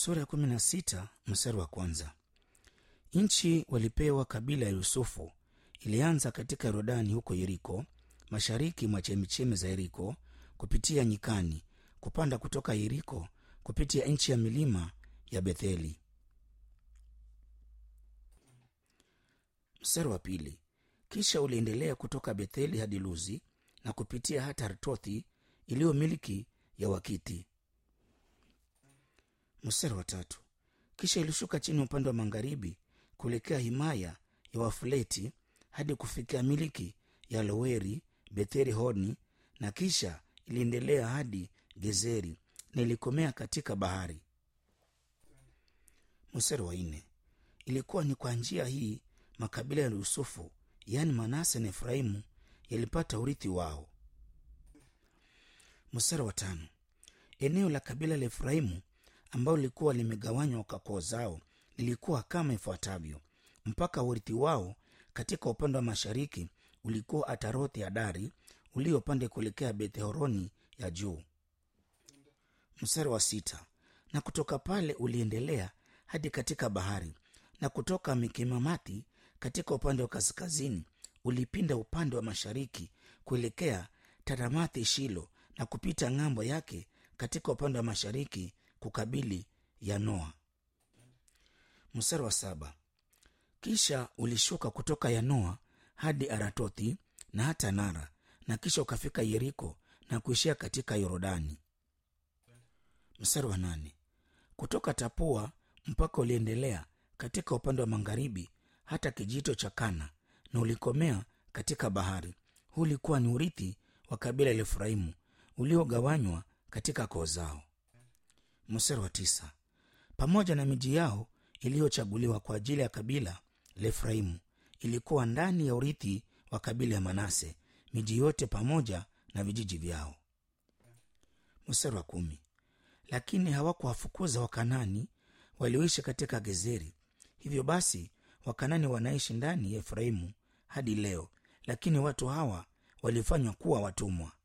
Sura ya 16 mstari wa kwanza. Nchi walipewa kabila ya Yusufu ilianza katika Yordani huko Yeriko, mashariki mwa chemichemi za Yeriko, kupitia nyikani, kupanda kutoka Yeriko kupitia nchi ya milima ya Betheli. Mstari wa pili. Kisha uliendelea kutoka Betheli hadi Luzi na kupitia hata Artothi iliyo miliki ya Wakiti. Mstari wa tatu. Kisha ilishuka chini upande wa magharibi kuelekea himaya ya Wafuleti hadi kufikia miliki ya Loweri, Betheri Honi, na kisha iliendelea hadi Gezeri na ilikomea katika bahari. Mstari wa nne. Ilikuwa ni kwa njia hii makabila ya Yusufu, yaani Manase na Efraimu, yalipata urithi wao. Mstari wa tano. Eneo la kabila la Efraimu ambalo lilikuwa limegawanywa kwa koo zao lilikuwa kama ifuatavyo. Mpaka urithi wao katika upande wa mashariki ulikuwa Atarothi Adari uliopande kuelekea Bethhoroni ya juu. Mstari wa sita. Na kutoka pale uliendelea hadi katika bahari, na kutoka Mikemamati katika upande wa kaskazini ulipinda upande wa mashariki kuelekea Taramathi Shilo, na kupita ng'ambo yake katika upande wa mashariki kukabili Yanoa. Mstari wa saba. Kisha ulishuka kutoka Yanoa hadi Aratothi na hata Nara, na kisha ukafika Yeriko na kuishia katika Yordani. Mstari wa nane. Kutoka Tapua mpaka uliendelea katika upande wa magharibi hata kijito cha Kana na ulikomea katika bahari. Huu ulikuwa ni urithi wa kabila la Efraimu uliogawanywa katika koo zao. Mstari wa tisa. Pamoja na miji yao iliyochaguliwa kwa ajili ya kabila la Efraimu ilikuwa ndani ya urithi wa kabila ya Manase, miji yote pamoja na vijiji vyao. Mstari wa kumi. Lakini hawakuwafukuza Wakanani walioishi katika Gezeri. Hivyo basi Wakanani wanaishi ndani ya Efraimu hadi leo, lakini watu hawa walifanywa kuwa watumwa.